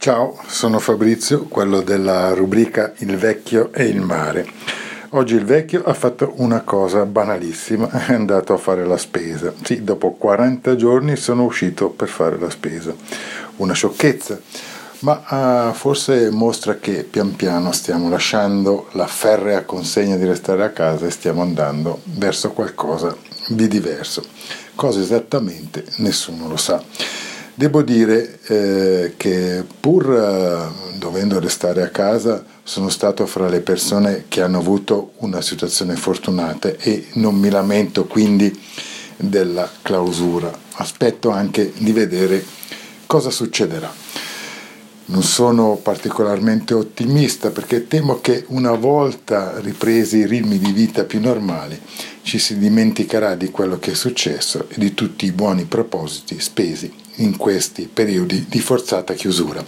Ciao, sono Fabrizio, quello della rubrica Il vecchio e il mare. Oggi il vecchio ha fatto una cosa banalissima, è andato a fare la spesa. Sì, dopo 40 giorni sono uscito per fare la spesa. Una sciocchezza, ma forse mostra che pian piano stiamo lasciando la ferrea consegna di restare a casa e stiamo andando verso qualcosa di diverso. Cosa esattamente nessuno lo sa. Devo dire che pur dovendo restare a casa sono stato fra le persone che hanno avuto una situazione fortunata e non mi lamento quindi della clausura. Aspetto anche di vedere cosa succederà. Non sono particolarmente ottimista perché temo che una volta ripresi i ritmi di vita più normali ci si dimenticherà di quello che è successo e di tutti i buoni propositi spesi in questi periodi di forzata chiusura.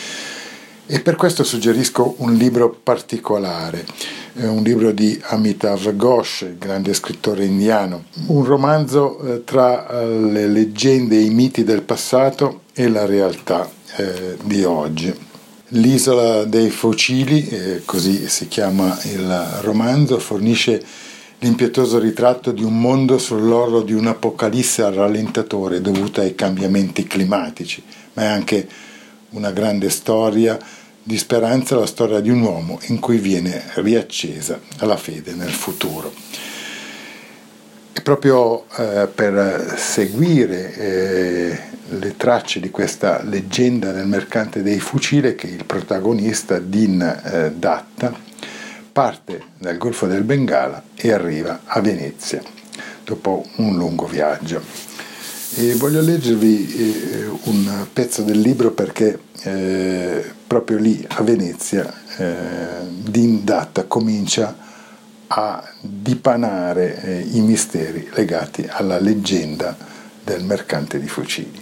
E per questo suggerisco un libro particolare, un libro di Amitav Ghosh, il grande scrittore indiano, un romanzo tra le leggende e i miti del passato e la realtà di oggi. L'isola dei fucili, così si chiama il romanzo, fornisce l'impietoso ritratto di un mondo sull'orlo di un'apocalisse al rallentatore dovuta ai cambiamenti climatici, ma è anche una grande storia di speranza, la storia di un uomo in cui viene riaccesa la fede nel futuro. E proprio per seguire le tracce di questa leggenda del mercante dei fucili che il protagonista Din Datta parte dal Golfo del Bengala e arriva a Venezia dopo un lungo viaggio. E voglio leggervi un pezzo del libro perché proprio lì a Venezia Din Datta comincia a dipanare i misteri legati alla leggenda del mercante di fucili.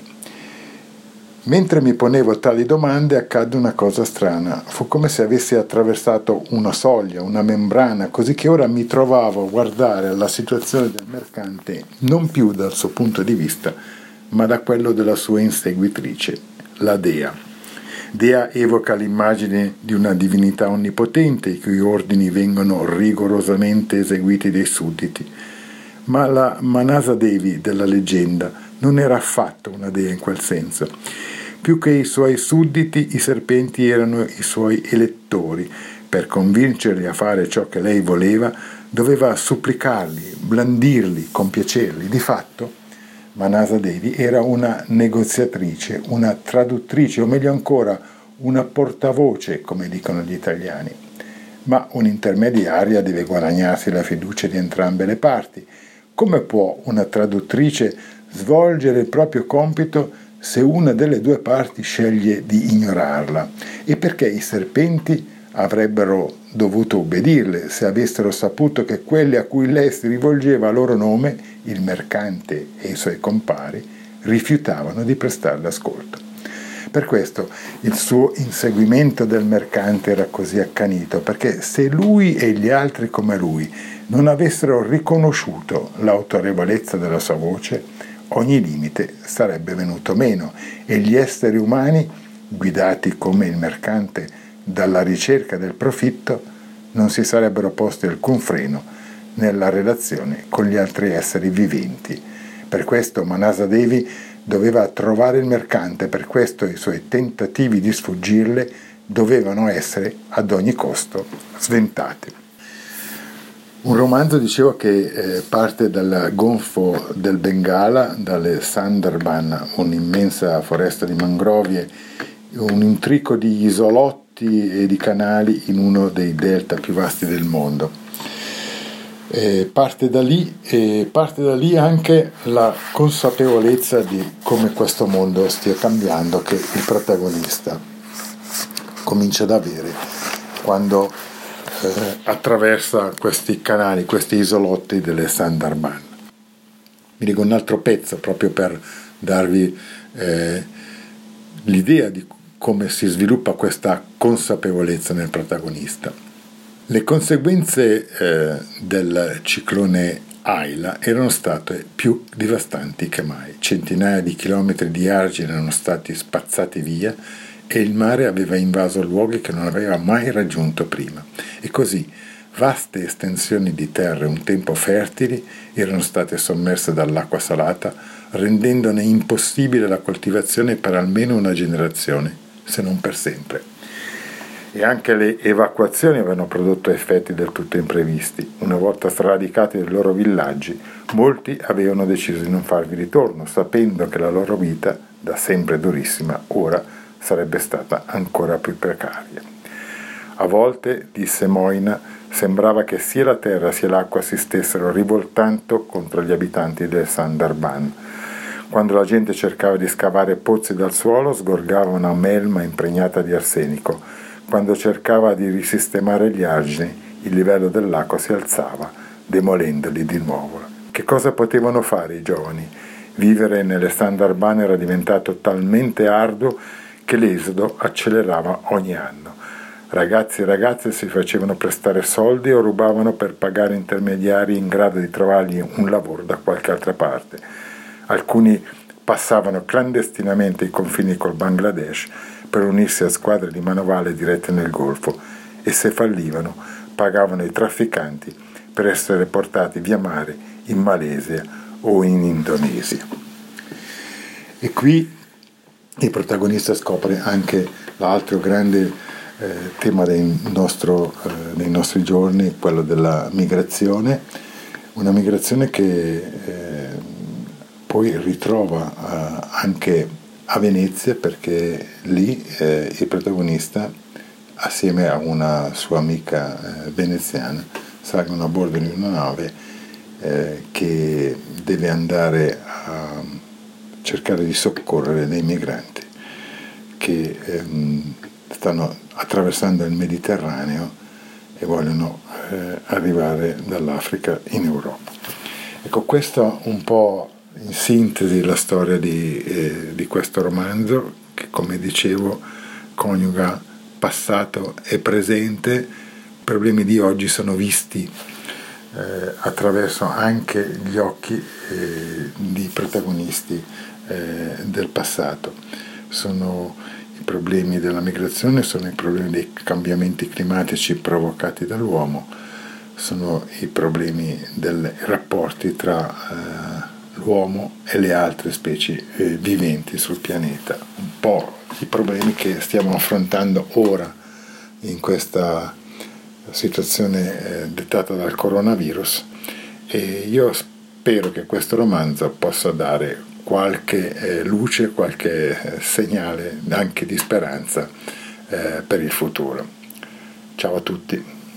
Mentre mi ponevo tali domande accadde una cosa strana. Fu come se avessi attraversato una soglia, una membrana, così che ora mi trovavo a guardare la situazione del mercante non più dal suo punto di vista, ma da quello della sua inseguitrice, la Dea. Dea evoca l'immagine di una divinità onnipotente i cui ordini vengono rigorosamente eseguiti dai sudditi. Ma la Manasa Devi della leggenda non era affatto una dea in quel senso. Più che i suoi sudditi, i serpenti erano i suoi elettori. Per convincerli a fare ciò che lei voleva, doveva supplicarli, blandirli, compiacerli. Di fatto, Manasa Devi era una negoziatrice, una traduttrice, o meglio ancora, una portavoce, come dicono gli italiani. Ma un'intermediaria deve guadagnarsi la fiducia di entrambe le parti. Come può una traduttrice svolgere il proprio compito se una delle due parti sceglie di ignorarla? E perché i serpenti avrebbero dovuto obbedirle se avessero saputo che quelli a cui lei si rivolgeva a loro nome, il mercante e i suoi compari, rifiutavano di prestarle ascolto. Per questo il suo inseguimento del mercante era così accanito, perché se lui e gli altri come lui non avessero riconosciuto l'autorevolezza della sua voce, ogni limite sarebbe venuto meno e gli esseri umani, guidati come il mercante dalla ricerca del profitto, non si sarebbero posti alcun freno nella relazione con gli altri esseri viventi. Per questo Manasa Devi doveva trovare il mercante, per questo i suoi tentativi di sfuggirle dovevano essere ad ogni costo sventati. Un romanzo, dicevo, che parte dal Golfo del Bengala, dalle Sundarban, un'immensa foresta di mangrovie, un intrico di isolotti e di canali in uno dei delta più vasti del mondo. Parte da lì anche la consapevolezza di come questo mondo stia cambiando, che il protagonista comincia ad avere quando attraversa questi canali, questi isolotti delle Sundarban. Mi dico un altro pezzo proprio per darvi l'idea di come si sviluppa questa consapevolezza nel protagonista. Le conseguenze del ciclone Ayla erano state più devastanti che mai. Centinaia di chilometri di argine erano stati spazzati via e il mare aveva invaso luoghi che non aveva mai raggiunto prima. E così vaste estensioni di terre un tempo fertili erano state sommerse dall'acqua salata, rendendone impossibile la coltivazione per almeno una generazione, se non per sempre. E anche le evacuazioni avevano prodotto effetti del tutto imprevisti. Una volta sradicati dai loro villaggi, molti avevano deciso di non farvi ritorno, sapendo che la loro vita, da sempre durissima, ora sarebbe stata ancora più precaria. A volte, disse Moina, sembrava che sia la terra sia l'acqua si stessero rivoltando contro gli abitanti del Sandarban. Quando la gente cercava di scavare pozzi dal suolo, sgorgava una melma impregnata di arsenico. Quando cercava di risistemare gli argini, il livello dell'acqua si alzava, demolendoli di nuovo. Che cosa potevano fare i giovani? Vivere nelle Sandarban era diventato talmente arduo che l'esodo accelerava ogni anno. Ragazzi e ragazze si facevano prestare soldi o rubavano per pagare intermediari in grado di trovargli un lavoro da qualche altra parte. Alcuni passavano clandestinamente i confini col Bangladesh per unirsi a squadre di manovale dirette nel Golfo e se fallivano pagavano i trafficanti per essere portati via mare in Malesia o in Indonesia. E qui il protagonista scopre anche l'altro grande tema dei nostri giorni, quello della migrazione, una migrazione che poi ritrova anche a Venezia, perché lì il protagonista assieme a una sua amica veneziana salgono a bordo di una nave che deve andare a cercare di soccorrere dei migranti che stanno attraversando il Mediterraneo e vogliono arrivare dall'Africa in Europa. Ecco, questa un po' in sintesi la storia di questo romanzo che, come dicevo, coniuga passato e presente. I problemi di oggi sono visti attraverso anche gli occhi di protagonisti del passato. Sono i problemi della migrazione, sono i problemi dei cambiamenti climatici provocati dall'uomo, sono i problemi dei rapporti tra l'uomo e le altre specie viventi sul pianeta, un po' i problemi che stiamo affrontando ora in questa situazione dettata dal coronavirus, e io spero che questo romanzo possa dare qualche luce, qualche segnale anche di speranza per il futuro. Ciao a tutti.